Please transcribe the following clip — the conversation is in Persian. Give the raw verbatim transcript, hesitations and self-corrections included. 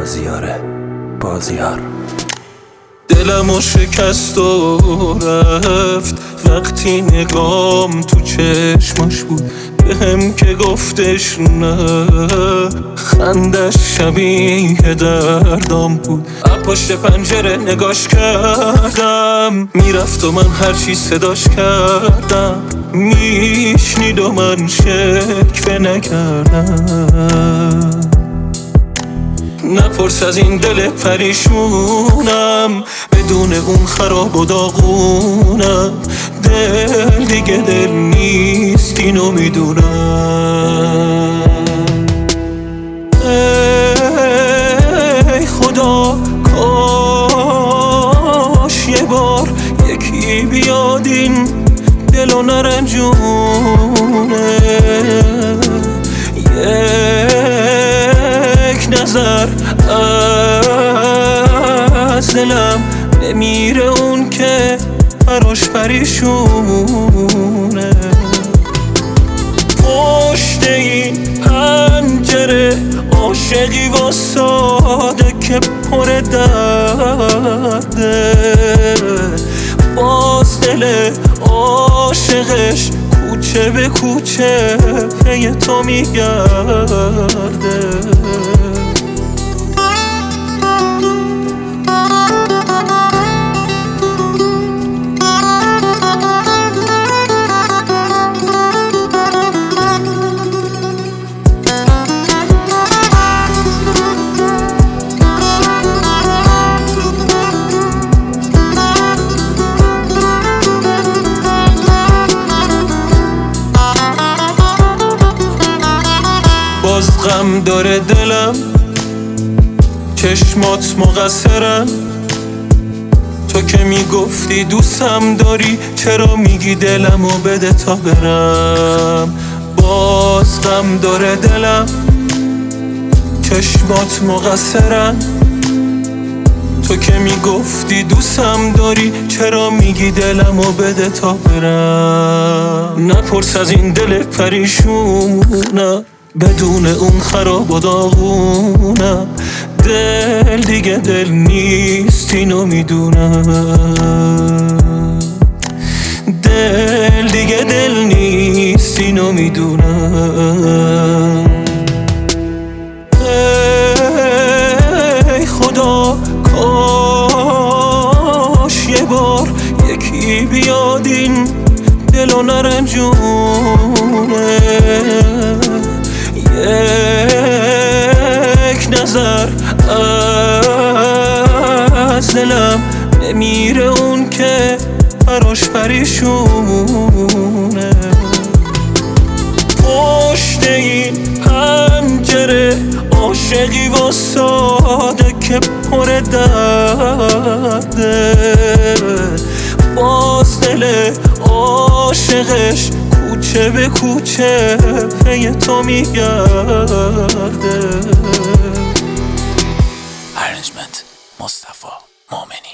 مازیاره بازیار. دلمو شکست و رفت وقتی نگام تو چشماش بود، بهم که گفتش نه، خندش شبیه دردام بود. از پشت پنجره نگاش کردم میرفت و من هرچی صداش کردم میشنید و من شکوه نکردم. نپرس از این دل پریشونم، بدون اون خراب و داغونم. دل دیگه دل نیست اینو میدونم. ای خدا کاش یه بار یکی بیاد این دلو نرنجونه، یک نظر از دلم نمیره اون که براش پریشونه. پشت این پنجره عاشقی واساده که پر درده، باز دل عاشقش کوچه به کوچه پی تو میگرده. باز غم داره دلم، چشمات مقصرن. تو که میگفتی دوستم داری، چرا میگی دلمو بده تا برم؟ باز غم داره دلم، چشمات مقصرن. تو که میگفتی دوستم داری، چرا میگی دلمو بده تا برم؟ نپرس از این دل پریشونم، بدون اون خراب و داغونم. دل دیگه دل نیست اینو میدونم. دل دیگه دل نیست اینو میدونم. ای خدا کاش یه بار یکی بیاد این دلو نرنجونه، یک نظر از دلم نمیره اون که براش پریشونه. پشت این پنجره عاشقی واساده که پر درده، باز دل عاشقش کوچه به کوچه پی تو میگرده. ارنجمنت مصطفی مومنی.